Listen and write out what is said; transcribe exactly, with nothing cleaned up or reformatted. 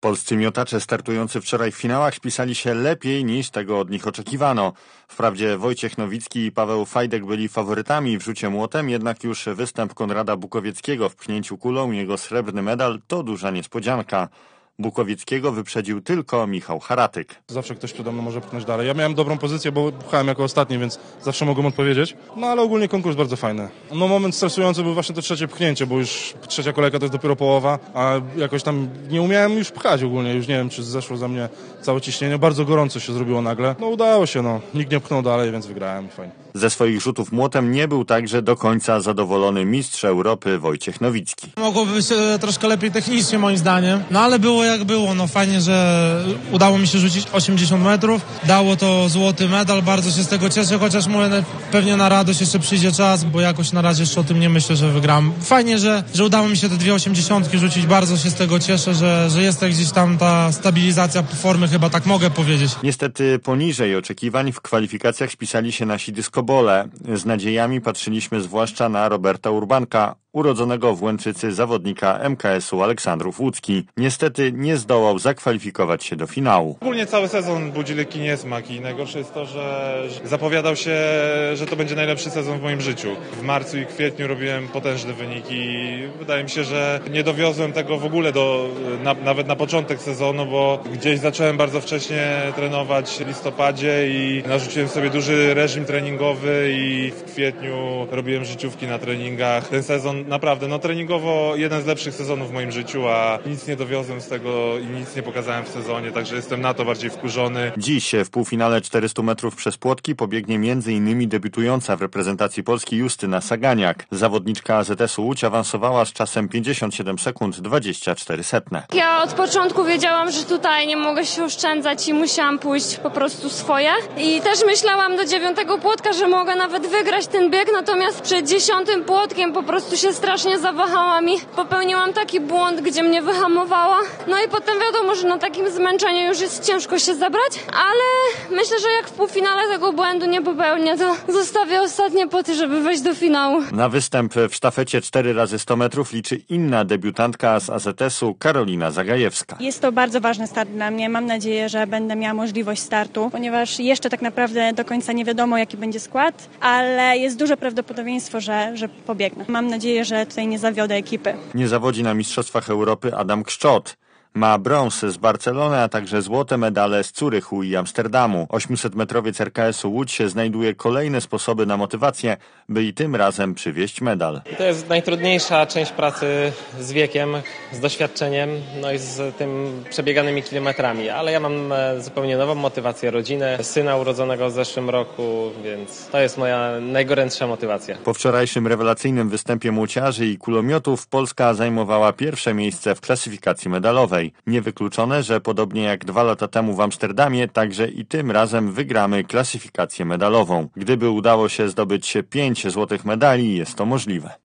Polscy miotacze startujący wczoraj w finałach spisali się lepiej niż tego od nich oczekiwano. Wprawdzie Wojciech Nowicki i Paweł Fajdek byli faworytami w rzucie młotem, jednak już występ Konrada Bukowieckiego w pchnięciu kulą i jego srebrny medal to duża niespodzianka. Bukowieckiego wyprzedził tylko Michał Haratyk. Zawsze ktoś przede mną może pchnąć dalej. Ja miałem dobrą pozycję, bo pchałem jako ostatni, więc zawsze mogłem odpowiedzieć. No ale ogólnie konkurs bardzo fajny. No moment stresujący był właśnie to trzecie pchnięcie, bo już trzecia kolejka to jest dopiero połowa, a jakoś tam nie umiałem już pchać ogólnie. Już nie wiem, czy zeszło ze mnie całe ciśnienie. Bardzo gorąco się zrobiło nagle. No udało się, no. Nikt nie pchnął dalej, więc wygrałem i fajnie. Ze swoich rzutów młotem nie był także do końca zadowolony mistrz Europy Wojciech Nowicki. Mogłoby być troszkę lepiej technicznie moim zdaniem, no ale było jak było. No fajnie, że udało mi się rzucić osiemdziesiąt metrów. Dało to złoty medal, bardzo się z tego cieszę, chociaż mówię, pewnie na radość jeszcze przyjdzie czas, bo jakoś na razie jeszcze o tym nie myślę, że wygram. Fajnie, że, że udało mi się te dwie osiemdziesiątki rzucić, bardzo się z tego cieszę, że, że jest gdzieś tam ta stabilizacja formy, chyba tak mogę powiedzieć. Niestety poniżej oczekiwań w kwalifikacjach spisali się nasi dyskobole. Z nadziejami patrzyliśmy zwłaszcza na Roberta Urbanka, urodzonego w Łęczycy zawodnika M K S u Aleksandrów Łódzki. Niestety nie zdołał zakwalifikować się do finału. Ogólnie cały sezon budzi lekki niesmak i najgorsze jest to, że zapowiadał się, że to będzie najlepszy sezon w moim życiu. W marcu i kwietniu robiłem potężne wyniki i wydaje mi się, że nie dowiozłem tego w ogóle do, na, nawet na początek sezonu, bo gdzieś zacząłem bardzo wcześnie trenować w listopadzie i narzuciłem sobie duży reżim treningowy i w kwietniu robiłem życiówki na treningach. Ten sezon naprawdę, no treningowo jeden z lepszych sezonów w moim życiu, a nic nie dowiozłem z tego i nic nie pokazałem w sezonie, także jestem na to bardziej wkurzony. Dziś w półfinale czterystu metrów przez płotki pobiegnie między innymi debiutująca w reprezentacji Polski Justyna Saganiak. Zawodniczka A Z S u Łódź awansowała z czasem pięćdziesiąt siedem sekund dwadzieścia cztery setne. Ja od początku wiedziałam, że tutaj nie mogę się oszczędzać i musiałam pójść po prostu swoje. I też myślałam do dziewiątego płotka, że mogę nawet wygrać ten bieg, natomiast przed dziesiątym płotkiem po prostu się strasznie zawahałam i popełniłam taki błąd, gdzie mnie wyhamowała. No i potem wiadomo, że na takim zmęczeniu już jest ciężko się zabrać, ale myślę, że jak w półfinale tego błędu nie popełnię, to zostawię ostatnie poty, żeby wejść do finału. Na występ w sztafecie cztery razy sto metrów liczy inna debiutantka z A Z S u Karolina Zagajewska. Jest to bardzo ważny start dla mnie. Mam nadzieję, że będę miała możliwość startu, ponieważ jeszcze tak naprawdę do końca nie wiadomo, jaki będzie skład, ale jest duże prawdopodobieństwo, że, że pobiegnę. Mam nadzieję, że tutaj nie zawiodę ekipy. Nie zawodzi na Mistrzostwach Europy Adam Kszczot. Ma brąz z Barcelony, a także złote medale z Zurychu i Amsterdamu. ośmiosetmetrowiec R K S u Łódź znajduje kolejne sposoby na motywację, by i tym razem przywieźć medal. To jest najtrudniejsza część pracy z wiekiem, z doświadczeniem, no i z tym przebieganymi kilometrami. Ale ja mam zupełnie nową motywację, rodzinę, syna urodzonego w zeszłym roku, więc to jest moja najgorętsza motywacja. Po wczorajszym rewelacyjnym występie młociarzy i kulomiotów Polska zajmowała pierwsze miejsce w klasyfikacji medalowej. Niewykluczone, że podobnie jak dwa lata temu w Amsterdamie, także i tym razem wygramy klasyfikację medalową. Gdyby udało się zdobyć pięć złotych medali, jest to możliwe.